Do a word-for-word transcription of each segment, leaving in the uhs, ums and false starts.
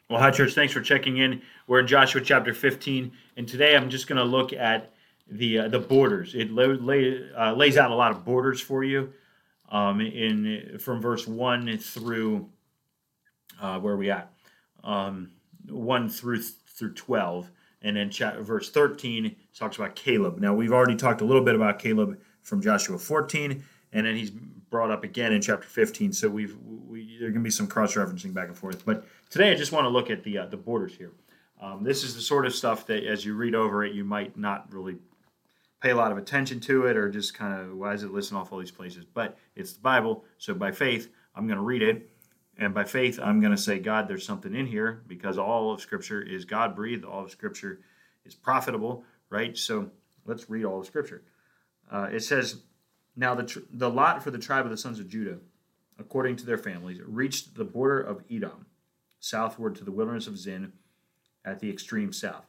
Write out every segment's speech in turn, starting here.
Well, hi, church. Thanks for checking in. We're in Joshua chapter fifteen, and today I'm just going to look at the uh, the borders. It lay, lay, uh, lays out a lot of borders for you um, in from verse one through uh, where are we at um, one through through twelve, and then cha- verse thirteen talks about Caleb. Now we've already talked a little bit about Caleb from Joshua fourteen, and then he's brought up again in chapter fifteen. So we've we, there can be some cross referencing back and forth, but today I just want to look at the uh, the borders here. Um, this is the sort of stuff that as you read over it, you might not really pay a lot of attention to it, or just kind of why is it listing off all these places? But it's the Bible, so by faith I'm going to read it, and by faith I'm going to say, God, there's something in here because all of Scripture is God breathed, all of Scripture is profitable, right? So let's read all of Scripture. Uh, it says, now the tr- the lot for the tribe of the sons of Judah, according to their families, reached the border of Edom, southward to the wilderness of Zin, at the extreme south.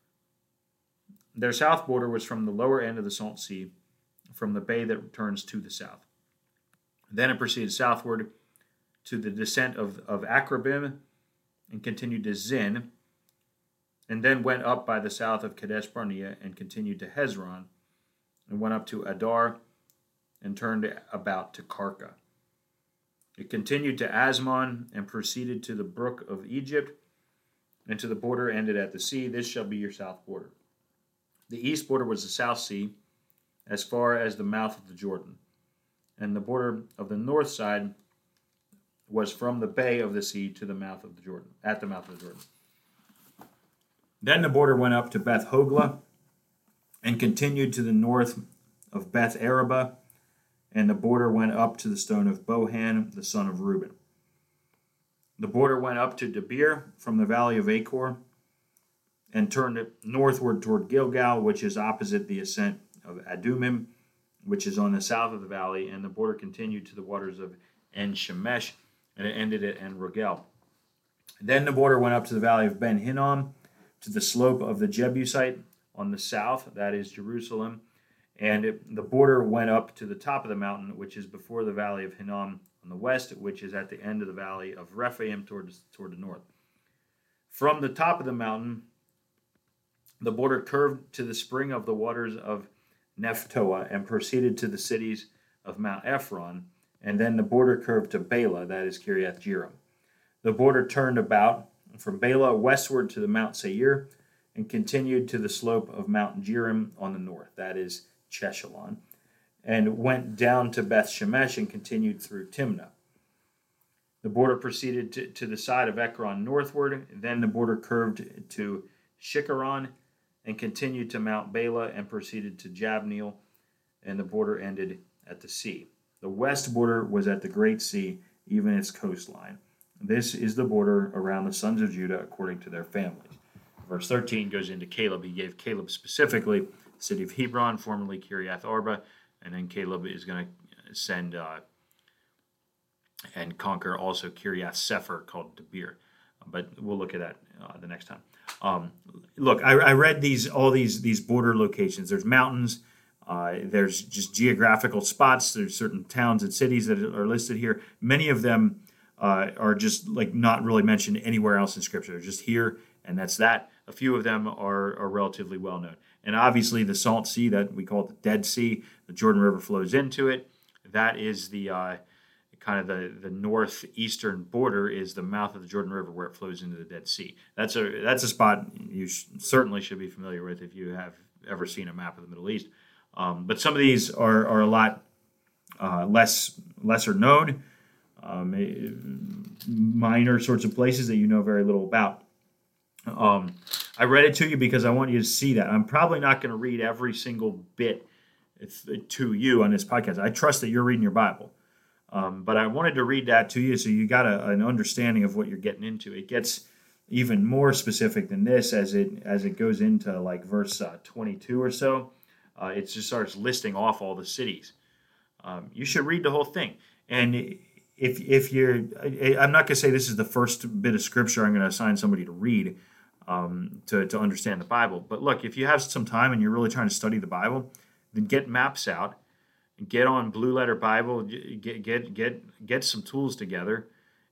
Their south border was from the lower end of the Salt Sea, from the bay that turns to the south. Then it proceeded southward to the descent of, of Akrabim and continued to Zin, and then went up by the south of Kadesh Barnea and continued to Hezron, and went up to Adar and turned about to Karka. It continued to Asmon and proceeded to the brook of Egypt, and to the border ended at the sea. This shall be your south border. The east border was the South Sea, as far as the mouth of the Jordan, and the border of the north side was from the bay of the sea to the mouth of the Jordan, at the mouth of the Jordan. Then the border went up to Beth Hogla, and continued to the north of Beth Araba, and the border went up to the stone of Bohan, the son of Reuben. The border went up to Debir from the valley of Achor, and turned it northward toward Gilgal, which is opposite the ascent of Adumim, which is on the south of the valley, and the border continued to the waters of En Shemesh, and it ended at En Rogel. Then the border went up to the valley of Ben Hinnom, to the slope of the Jebusite on the south, that is Jerusalem, and it, the border went up to the top of the mountain, which is before the valley of Hinnom on the west, which is at the end of the valley of Rephaim toward, toward the north. From the top of the mountain, the border curved to the spring of the waters of Nephtoah and proceeded to the cities of Mount Ephron, and then the border curved to Bela, that is Kiriath Jearim. The border turned about from Bela westward to the Mount Seir, and continued to the slope of Mount Jearim on the north, that is Cheshalon, and went down to Beth Shemesh and continued through Timnah. The border proceeded to, to the side of Ekron northward, then the border curved to Shikaron, and continued to Mount Bela and proceeded to Jabneel, and the border ended at the sea. The west border was at the Great Sea, even its coastline. This is the border around the sons of Judah according to their families. Verse thirteen goes into Caleb. He gave Caleb specifically the city of Hebron, formerly Kiriath Arba, and then Caleb is going to send uh, and conquer also Kiriath Sefer called Debir. But we'll look at that uh, the next time. Um, look, I, I read these all these these border locations. There's mountains. Uh, there's just geographical spots. There's certain towns and cities that are listed here. Many of them uh, are just like not really mentioned anywhere else in Scripture. They're just here, and that's that. A few of them are, are relatively well known. And obviously the Salt Sea, that we call it the Dead Sea, the Jordan River flows into it. That is the uh, kind of the, the northeastern border is the mouth of the Jordan River where it flows into the Dead Sea. That's a that's a spot you sh- certainly should be familiar with if you have ever seen a map of the Middle East. Um, but some of these are, are a lot uh, less lesser known, um, minor sorts of places that you know very little about. Um, I read it to you because I want you to see that. I'm probably not going to read every single bit to you on this podcast. I trust that you're reading your Bible. Um, but I wanted to read that to you so you got a, an understanding of what you're getting into. It gets even more specific than this as it as it goes into like verse uh, twenty-two or so. Uh, it just starts listing off all the cities. Um, you should read the whole thing. And if if you're, I'm not going to say this is the first bit of scripture I'm going to assign somebody to read um, to to understand the Bible. But look, if you have some time and you're really trying to study the Bible, then get maps out. Get on Blue Letter Bible, get get get get some tools together,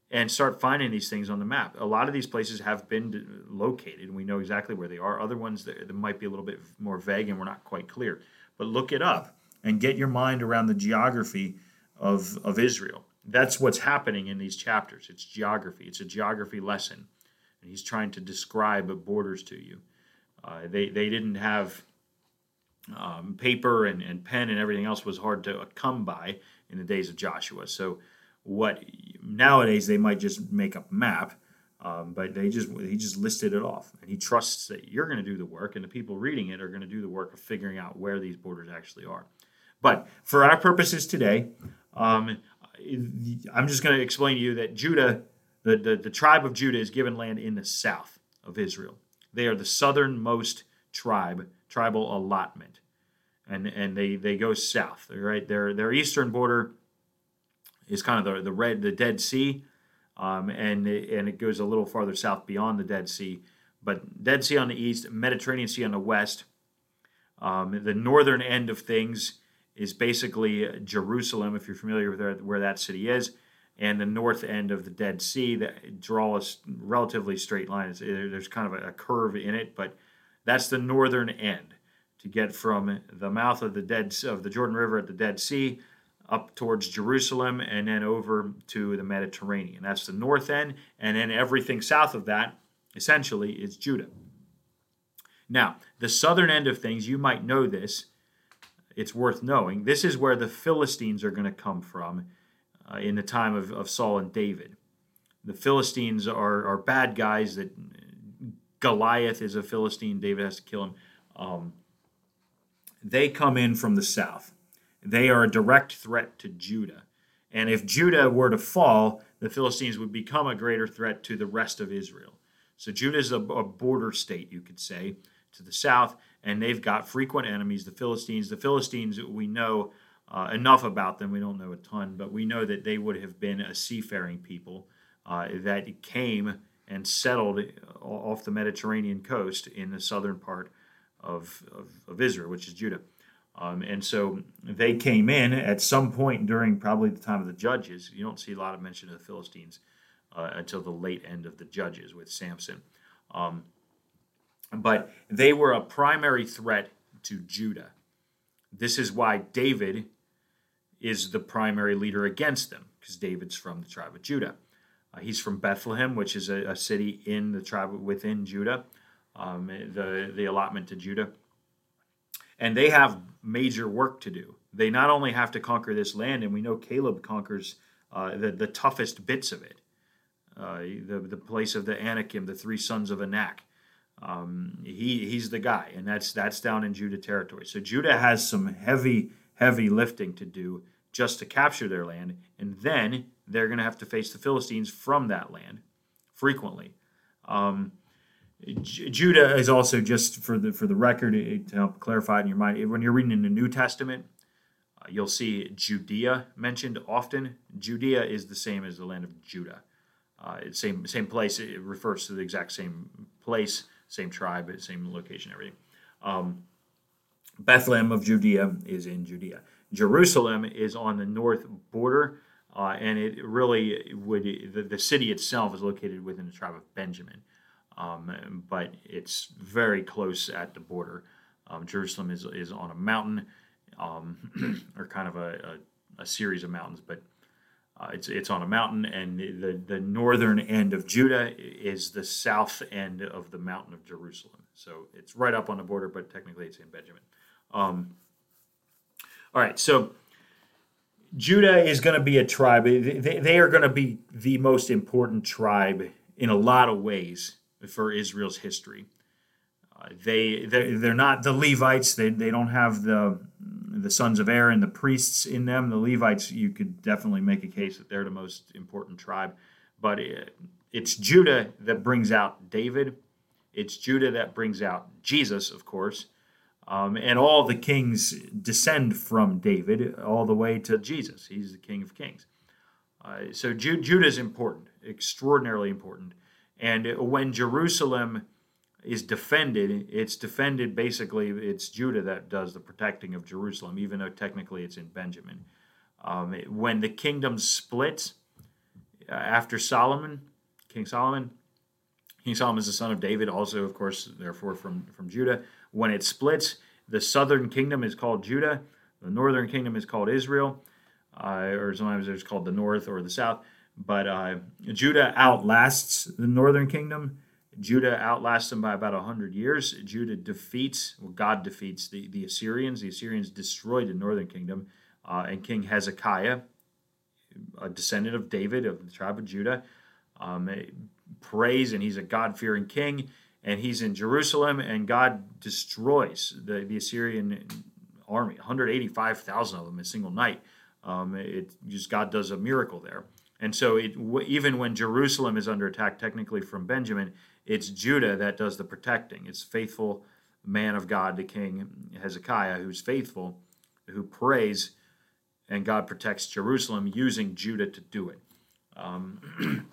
and start finding these things on the map. A lot of these places have been d- located, and we know exactly where they are. Other ones that, that might be a little bit more vague and we're not quite clear. But look it up and get your mind around the geography of, of Israel. That's what's happening in these chapters. It's geography. It's a geography lesson. And he's trying to describe borders to you. Uh, they, they didn't have um, paper and, and pen, and everything else was hard to come by in the days of Joshua. So what nowadays they might just make up a map, um, but they just he just listed it off, and he trusts that you're going to do the work, and the people reading it are going to do the work of figuring out where these borders actually are. But for our purposes today, um, I'm just going to explain to you that Judah, the, the the tribe of Judah, is given land in the south of Israel. They are the southernmost tribe, tribal allotment, and and they they go south. Right, their their eastern border is kind of the the red the Dead Sea, um, and it, and it goes a little farther south beyond the Dead Sea. But Dead Sea on the east, Mediterranean Sea on the west. Um, the northern end of things is basically Jerusalem, if you're familiar with where, where that city is, and the north end of the Dead Sea that draw a relatively straight line. It's, there's kind of a, a curve in it, but that's the northern end to get from the mouth of the Dead of the Jordan River at the Dead Sea up towards Jerusalem, and then over to the Mediterranean. That's the north end, and then everything south of that, essentially, is Judah. Now, the southern end of things, you might know this, it's worth knowing. This is where the Philistines are going to come from uh, in the time of, of Saul and David. The Philistines are, are bad guys. That Goliath is a Philistine. David has to kill him. Um, they come in from the south. They are a direct threat to Judah. And if Judah were to fall, the Philistines would become a greater threat to the rest of Israel. So Judah is a, a border state, you could say, to the south, and they've got frequent enemies, the Philistines. The Philistines, we know uh, enough about them. We don't know a ton, but we know that they would have been a seafaring people uh, that came and settled off the Mediterranean coast in the southern part of, of, of Israel, which is Judah. Um, and so they came in at some point during probably the time of the Judges. You don't see a lot of mention of the Philistines uh, until the late end of the Judges with Samson. Um, but they were a primary threat to Judah. This is why David is the primary leader against them, because David's from the tribe of Judah. Uh, he's from Bethlehem, which is a, a city in the tribe within Judah, um, the, the allotment to Judah. And they have major work to do. They not only have to conquer this land, and we know Caleb conquers uh, the, the toughest bits of it, uh, the, the place of the Anakim, the three sons of Anak. Um, he he's the guy, and that's that's down in Judah territory. So Judah has some heavy, heavy lifting to do just to capture their land, and then they're going to have to face the Philistines from that land frequently. Um, J- Judah is also, just for the for the record, to help clarify it in your mind, when you're reading in the New Testament, uh, you'll see Judea mentioned often. Judea is the same as the land of Judah. Uh, it's same same place. It refers to the exact same place, same tribe, same location, everything. Um, Bethlehem of Judea is in Judea. Jerusalem is on the north border, uh, and it really would the, the city itself is located within the tribe of Benjamin. Um, but it's very close at the border. Um, Jerusalem is is on a mountain, um, or kind of a, a, a series of mountains, but uh, it's it's on a mountain, and the, the northern end of Judah is the south end of the mountain of Jerusalem. So it's right up on the border, but technically it's in Benjamin. Um, all right, so Judah is going to be a tribe. They, they are going to be the most important tribe in a lot of ways for Israel's history. Uh, they they're, they're not the Levites. They they don't have the the sons of Aaron, the priests in them. The Levites, you could definitely make a case that they're the most important tribe. But it, it's Judah that brings out David. It's Judah that brings out Jesus, of course. Um, and all the kings descend from David all the way to Jesus. He's the King of Kings. Uh, so Ju- Judah is important, extraordinarily important. And when Jerusalem is defended, it's defended basically, it's Judah that does the protecting of Jerusalem, even though technically it's in Benjamin. Um, when the kingdom splits, uh, after Solomon, King Solomon. King Solomon is the son of David, also, of course, therefore from, from Judah. When it splits, the southern kingdom is called Judah. The northern kingdom is called Israel, uh, or sometimes it's called the north or the south. But uh, Judah outlasts the northern kingdom. Judah outlasts them by about one hundred years. Judah defeats, well, God defeats the, the Assyrians. The Assyrians destroyed the northern kingdom. Uh, and King Hezekiah, a descendant of David, of the tribe of Judah, um, prays, and he's a God-fearing king. And he's in Jerusalem, and God destroys the, the Assyrian army, one hundred eighty-five thousand of them in a single night. Um, it just God does a miracle there. And so it, even when Jerusalem is under attack, technically from Benjamin, it's Judah that does the protecting. It's faithful man of God, the king Hezekiah, who's faithful, who prays, and God protects Jerusalem using Judah to do it. Um,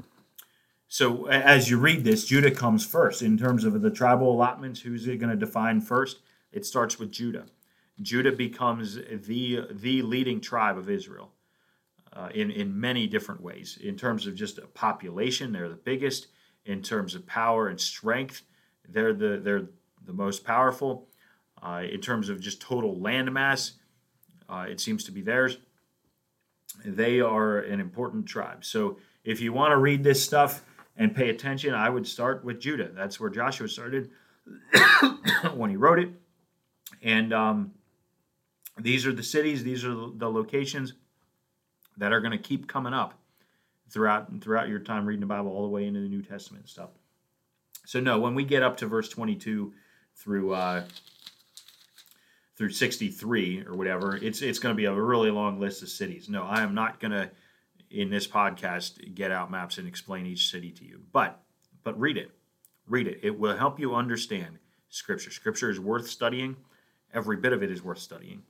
so as you read this, Judah comes first. In terms of the tribal allotments, who's it going to define first? It starts with Judah. Judah becomes the, the leading tribe of Israel. Uh, in, in many different ways. In terms of just a population, they're the biggest. In terms of power and strength, they're the they're the most powerful. Uh, in terms of just total land mass, uh, it seems to be theirs. They are an important tribe. So if you want to read this stuff and pay attention, I would start with Judah. That's where Joshua started when he wrote it. And um, these are the cities, these are the locations that are going to keep coming up throughout throughout your time reading the Bible all the way into the New Testament and stuff. So no, when we get up to verse twenty-two through uh, through sixty-three or whatever, it's it's going to be a really long list of cities. No, I am not going to, in this podcast, get out maps and explain each city to you. But but read it. Read it. It will help you understand Scripture. Scripture is worth studying. Every bit of it is worth studying.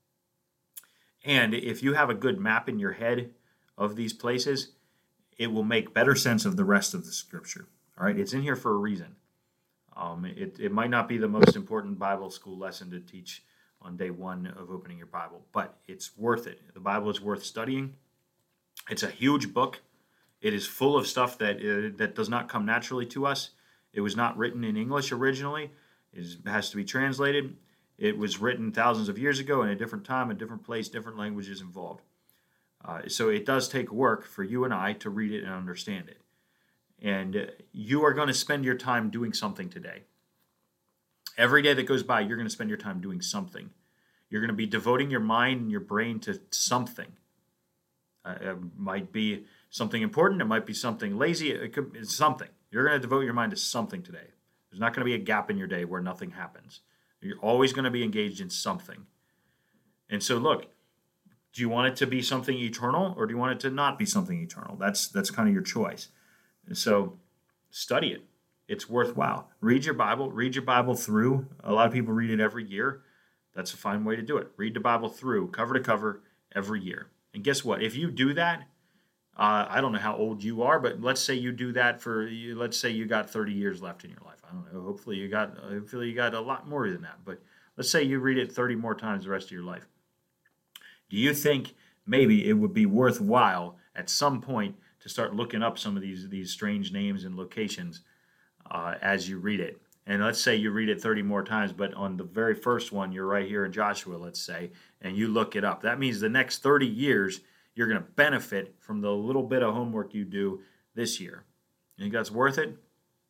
And if you have a good map in your head of these places, it will make better sense of the rest of the Scripture. All right, it's in here for a reason. Um, it, it might not be the most important Bible school lesson to teach on day one of opening your Bible, but it's worth it. The Bible is worth studying. It's a huge book. It is full of stuff that uh, that does not come naturally to us. It was not written in English originally. It has to be translated. It was written thousands of years ago in a different time, a different place, different languages involved. Uh, so it does take work for you and I to read it and understand it. And uh, you are going to spend your time doing something today. Every day that goes by, you're going to spend your time doing something. You're going to be devoting your mind and your brain to something. Uh, it might be something important. It might be something lazy. It could, it's something. You're going to devote your mind to something today. There's not going to be a gap in your day where nothing happens. You're always going to be engaged in something. And so, look, do you want it to be something eternal, or do you want it to not be something eternal? That's that's kind of your choice. And so, study it. It's worthwhile. Read your Bible. Read your Bible through. A lot of people read it every year. That's a fine way to do it. Read the Bible through, cover to cover, every year. And guess what? If you do that, uh, I don't know how old you are, but let's say you do that for, let's say you got thirty years left in your life. I don't know. Hopefully you got, hopefully you got a lot more than that. But let's say you read it thirty more times the rest of your life. Do you think maybe it would be worthwhile at some point to start looking up some of these these strange names and locations uh, as you read it? And let's say you read it thirty more times, but on the very first one, you're right here in Joshua, let's say, and you look it up. That means the next thirty years, you're going to benefit from the little bit of homework you do this year. You think that's worth it?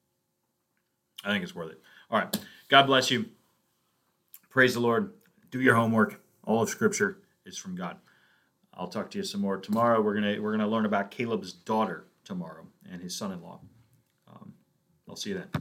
I think it's worth it. All right. God bless you. Praise the Lord. Do your homework. All of Scripture is from God. I'll talk to you some more tomorrow. We're gonna we're gonna learn about Caleb's daughter tomorrow and his son-in-law. Um, I'll see you then.